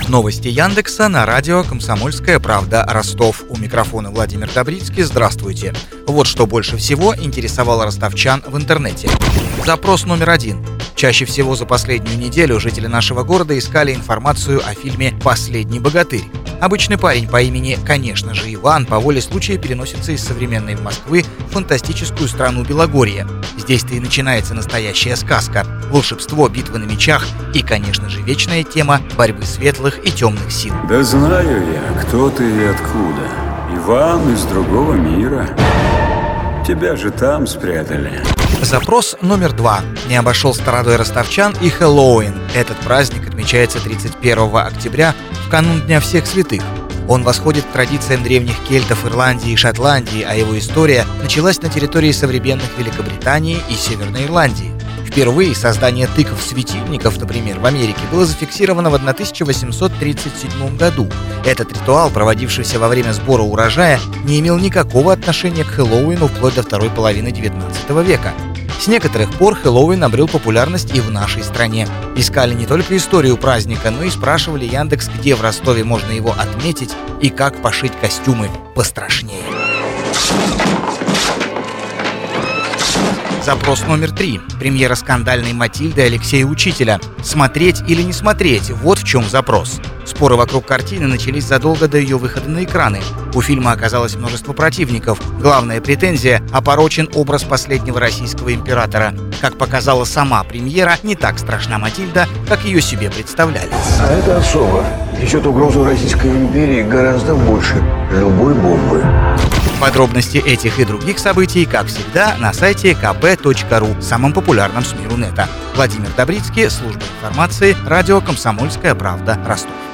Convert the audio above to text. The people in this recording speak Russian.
Новости Яндекса на радио «Комсомольская правда» Ростов. У микрофона Владимир Добрицкий. Здравствуйте. Вот что больше всего интересовало ростовчан в интернете. Запрос номер 1. Чаще всего за последнюю неделю жители нашего города искали информацию о фильме «Последний богатырь». Обычный парень по имени, конечно же, Иван по воле случая переносится из современной Москвы в фантастическую страну Белогорье. Здесь-то и начинается настоящая сказка. Волшебство, битвы на мечах и, конечно же, вечная тема борьбы светлых и темных сил. Да знаю я, кто ты и откуда. Иван из другого мира. Тебя же там спрятали. Запрос номер 2. Не обошел стороной ростовчан и Хэллоуин. Этот праздник отмечается 31 октября, в канун Дня всех святых. Он восходит к традициям древних кельтов Ирландии и Шотландии, а его история началась на территории современных Великобритании и Северной Ирландии. Впервые создание тыкв-светильников, например, в Америке было зафиксировано в 1837 году. Этот ритуал, проводившийся во время сбора урожая, не имел никакого отношения к Хэллоуину вплоть до второй половины XIX века. С некоторых пор Хэллоуин обрел популярность и в нашей стране. Искали не только историю праздника, но и спрашивали Яндекс, где в Ростове можно его отметить и как пошить костюмы пострашнее. Запрос номер 3. Премьера скандальной Матильды Алексея Учителя. Смотреть или не смотреть? Вот в чем запрос. Споры вокруг картины начались задолго до ее выхода на экраны. У фильма оказалось множество противников. Главная претензия – опорочен образ последнего российского императора. Как показала сама премьера, не так страшна Матильда, как ее себе представляли. А это особо несет угрозу Российской империи гораздо больше любой бомбы. Подробности этих и других событий, как всегда, на сайте kp.ru, самом популярном СМИ Рунета. Владимир Добрицкий, служба информации, радио «Комсомольская правда», Ростов.